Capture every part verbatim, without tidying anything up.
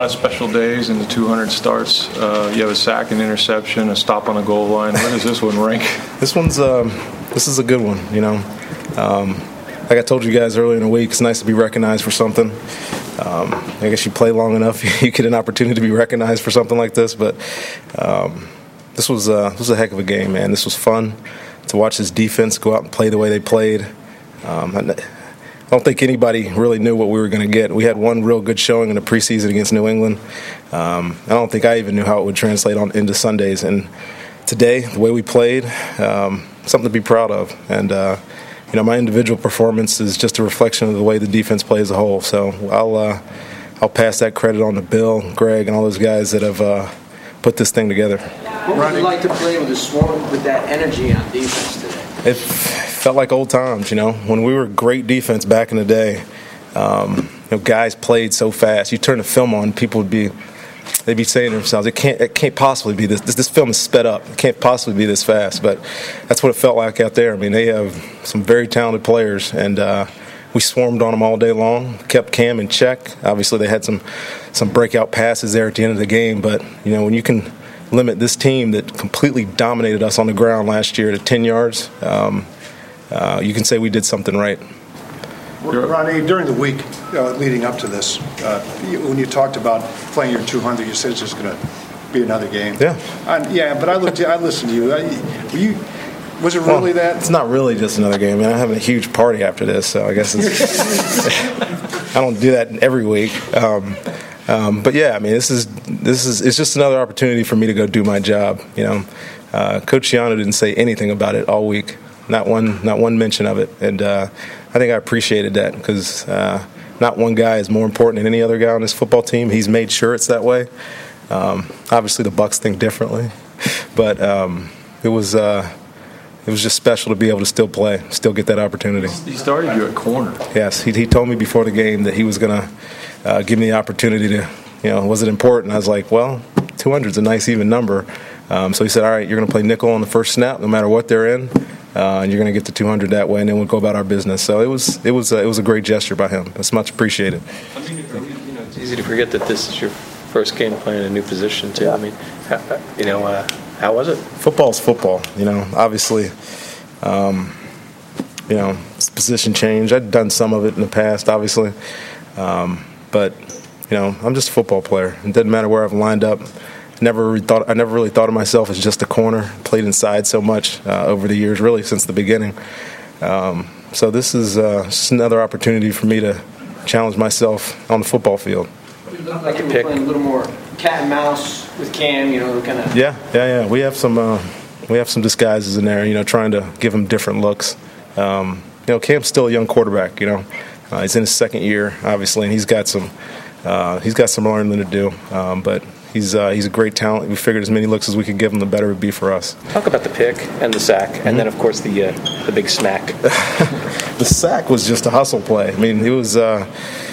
Special days and the two hundred starts. Uh, you have a sack, an interception, a stop on the goal line. Where does this one rank? This one's um, this is a good one. You know, um, like I told you guys earlier in the week, it's nice to be recognized for something. Um, I guess you play long enough, you get an opportunity to be recognized for something like this. But um, this was uh, this was a heck of a game, man. This was fun to watch this defense go out and play the way they played. Um, I, I don't think anybody really knew what we were going to get. We had one real good showing in the preseason against New England. Um, I don't think I even knew how it would translate on into Sundays. And today, the way we played, um, something to be proud of. And, uh, you know, my individual performance is just a reflection of the way the defense plays as a whole. So I'll uh, I'll pass that credit on to Bill, Greg, and all those guys that have uh, put this thing together. What would you like to play with the Swarm with that energy on defense today? It felt like old times, you know, when we were great defense back in the day. Um, you know, guys played so fast. You turn the film on, people would be, they'd be saying to themselves, "It can't, it can't possibly be this. This, this film is sped up. It can't possibly be this fast." But that's what it felt like out there. I mean, they have some very talented players, and uh, we swarmed on them all day long. Kept Cam in check. Obviously, they had some some breakout passes there at the end of the game. But you know, when you can limit this team that completely dominated us on the ground last year to ten yards. Um, Uh, you can say we did something right. Ronnie, during the week uh, leading up to this, uh, you, when you talked about playing your two hundred, you said it's just going to be another game. Yeah. Uh, yeah, but I looked. I listened to you. I, were you was it really well, that? It's not really just another game. I mean, I'm having a huge party after this, so I guess it's, I don't do that every week. Um, um, but yeah, I mean, this is this is it's just another opportunity for me to go do my job. You know, uh, Coach Schiano didn't say anything about it all week. Not one, not one mention of it, and uh, I think I appreciated that because uh, not one guy is more important than any other guy on this football team. He's made sure it's that way. Um, obviously, the Bucs think differently, but um, it was uh, it was just special to be able to still play, still get that opportunity. He started you at corner. Yes, he, he told me before the game that he was going to uh, give me the opportunity to, you know, was it important? I was like, well, two hundred is a nice even number. Um, so he said, all right, you're going to play nickel on the first snap, no matter what they're in. Uh, and you're going to get to two hundred that way, and then we'll go about our business. So it was it was uh, it was a great gesture by him. It's much appreciated. I mean, you know, it's easy to forget that this is your first game playing a new position too. Yeah. I mean, how, you know, uh, how was it? Football's football. You know, obviously, um, you know, it's position change. I'd done some of it in the past, obviously, um, but you know, I'm just a football player. It doesn't matter where I've lined up. Never really thought I never really thought of myself as just a corner. Played inside so much uh, over the years, really since the beginning. Um, so this is uh, just another opportunity for me to challenge myself on the football field. It looked like you were playing a little more cat and mouse with Cam, you know, kind of. Yeah, yeah, yeah. We have some uh, we have some disguises in there, you know, trying to give him different looks. Um, you know, Cam's still a young quarterback. You know, uh, he's in his second year, obviously, and he's got some uh, he's got some learning to do, um, but. He's uh, he's a great talent. We figured as many looks as we could give him, the better it would be for us. Talk about the pick and the sack, and mm-hmm. then of course the uh, the big smack. The sack was just a hustle play. I mean, it was. Uh,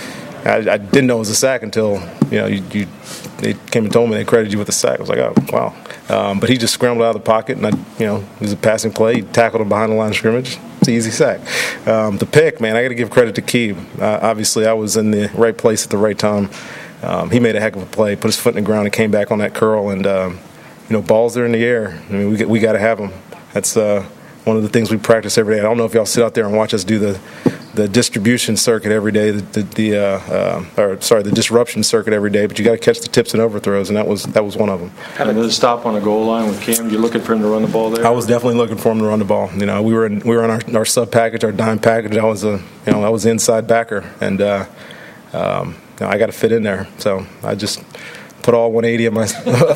I, I didn't know it was a sack until you know you, you they came and told me they credited you with the sack. I was like, oh wow. Um, but he just scrambled out of the pocket, and I, you know, it was a passing play. He tackled him behind the line of scrimmage. It's an easy sack. Um, the pick, man, I got to give credit to Keeb. Uh, obviously, I was in the right place at the right time. Um, he made a heck of a play, put his foot in the ground, and came back on that curl. And um, you know, balls are in the air. I mean, we get, we got to have them. That's uh, one of the things we practice every day. I don't know if y'all sit out there and watch us do the the distribution circuit every day, the, the, the uh, uh, or sorry, the disruption circuit every day. But you got to catch the tips and overthrows, and that was that was one of them. And the stop on the goal line with Cam, you're looking for him to run the ball there? I was definitely looking for him to run the ball. You know, we were in, we were on our, our sub package, our dime package. I was a you know I was inside backer, and. Uh, um, You know, I got to fit in there, so I just put all one eighty of my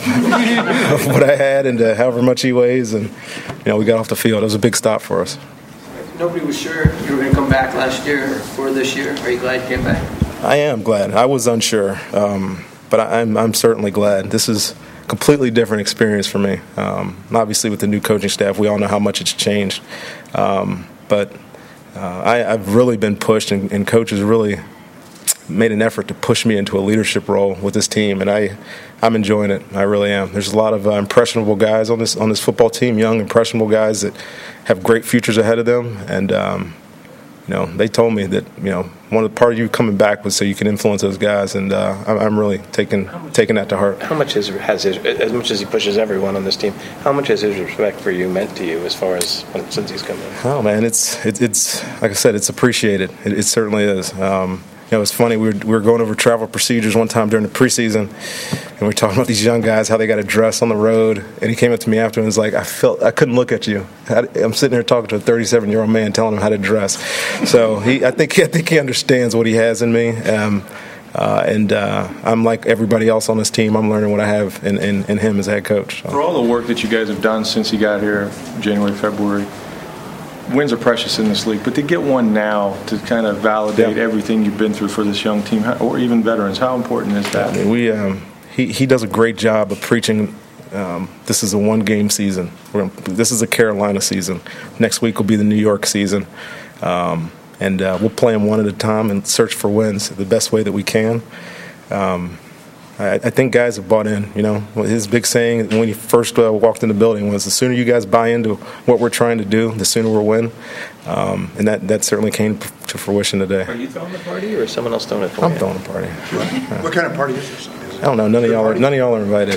of what I had into however much he weighs, and you know we got off the field. It was a big stop for us. Nobody was sure you were going to come back last year or this year. Are you glad you came back? I am glad. I was unsure, um, but I, I'm I'm certainly glad. This is a completely different experience for me. Um, obviously, with the new coaching staff, we all know how much it's changed, um, but uh, I, I've really been pushed, and, and coaches really made an effort to push me into a leadership role with this team, and I, I'm enjoying it. I really am. There's a lot of uh, impressionable guys on this on this football team, young impressionable guys that have great futures ahead of them, and um, you know, they told me that, you know, one of the part of you coming back was so you can influence those guys, and uh, I'm I'm really taking taking that to heart. How much is, has his, as much as he pushes everyone on this team, how much has his respect for you meant to you as far as when, since he's come in? Oh man, it's it, it's like I said, it's appreciated. It, it certainly is. Um, you know, it's funny. We were we were going over travel procedures one time during the preseason, and we were talking about these young guys, how they got to dress on the road. And he came up to me after and was like, "I felt I couldn't look at you. I'm sitting here talking to a thirty-seven-year-old man, telling him how to dress." So he, I think, I think he understands what he has in me. Um, Uh, and uh, I'm like everybody else on this team. I'm learning what I have in, in, in him as head coach. So. For all the work that you guys have done since he got here, January, February, wins are precious in this league. But to get one now to kind of validate yeah. everything you've been through for this young team, or even veterans, how important is that? I mean, we um, he he does a great job of preaching. Um, this is a one-game season. We're gonna, this is a Carolina season. Next week will be the New York season. Um, And uh, we'll play them one at a time and search for wins the best way that we can. Um, I, I think guys have bought in. You know, his big saying when he first uh, walked in the building was, "The sooner you guys buy into what we're trying to do, the sooner we'll win." Um, and that, that certainly came to fruition today. Are you throwing the party, or is someone else throwing it for I'm you? throwing a party. What kind of party is this? I don't know. None of y'all are. None of y'all are invited.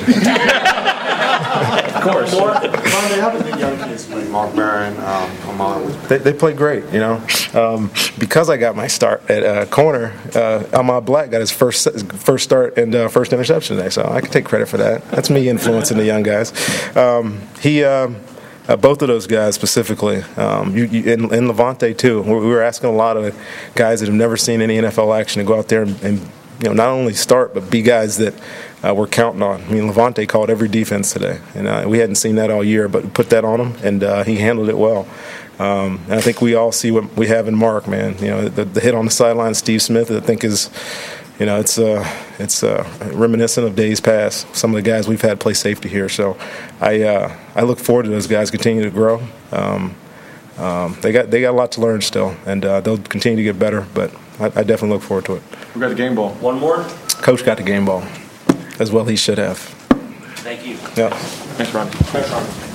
Of course. Monday, how did the young kids play? Mark Barron, um, Amon. They, they played great, you know. Um, because I got my start at uh, corner, uh, Ahmad Black got his first first start and uh, first interception today, so I can take credit for that. That's me influencing the young guys. Um, he, um, uh, both of those guys specifically, um, you, you, and, and Levante too. We were asking a lot of guys that have never seen any N F L action to go out there and, and you know, not only start, but be guys that uh, we're counting on. I mean, Levante called every defense today, and uh, we hadn't seen that all year, but we put that on him, and uh, he handled it well. Um, and I think we all see what we have in Mark, man. You know, the, the hit on the sideline, Steve Smith, I think is, you know, it's uh, it's uh, reminiscent of days past. Some of the guys we've had play safety here, so I uh, I look forward to those guys continuing to grow. Um, um, they got they got a lot to learn still, and uh, they'll continue to get better. But I, I definitely look forward to it. We got the game ball. One more? Coach got the game ball, as well he should have. Thank you. Yeah. Thanks, Ron. Thanks, Ron.